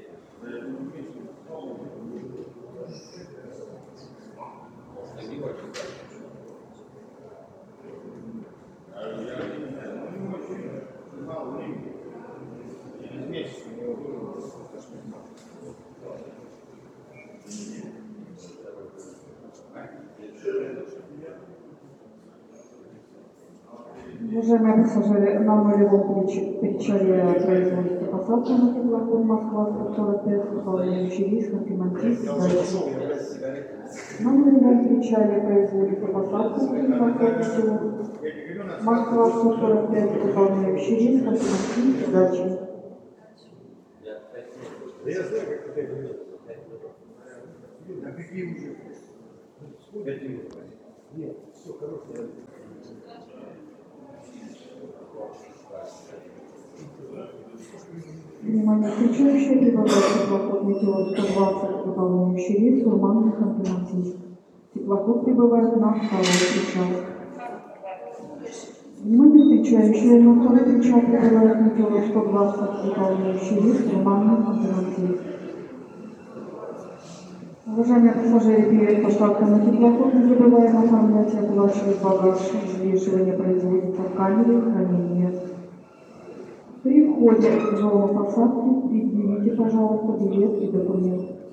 Уважаемые пассажиры, на нулевом причале производится посадка на теплоход Москва-145, выполняющий рейс Ханты-Мансийск. На нулевом причале производится посадка на теплоход Москва-145, выполняющий рейс Ханты-Мансийск. Удачи. Я знаю, как это делать. А какие уже? Нет, все, хорошо. Внимание, встречающие прибывает теплоход Метеор-120, выполняющий рейс Урман-Ханты-Мансийск. Теплоход прибывает на второй причал. Внимание, встречающие на второй причал прибывает Метеор-120, выполняющий рейс Урман-Ханты-Мансийск. Уважаемые пассажиры, перед посадкой на теплоход не забываем оформлять и оплачивать багаж. Взвешивание производится в камере хранения. При входе в зону посадки предъявите, пожалуйста, билет и документ.